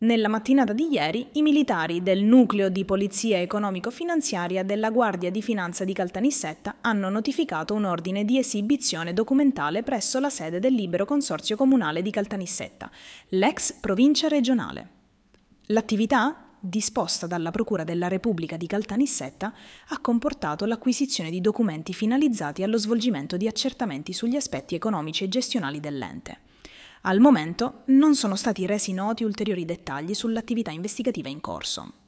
Nella mattinata di ieri, i militari del Nucleo di Polizia Economico-Finanziaria della Guardia di Finanza di Caltanissetta hanno notificato un ordine di esibizione documentale presso la sede del Libero Consorzio Comunale di Caltanissetta, l'ex provincia regionale. L'attività, disposta dalla Procura della Repubblica di Caltanissetta, ha comportato l'acquisizione di documenti finalizzati allo svolgimento di accertamenti sugli aspetti economici e gestionali dell'ente. Al momento non sono stati resi noti ulteriori dettagli sull'attività investigativa in corso.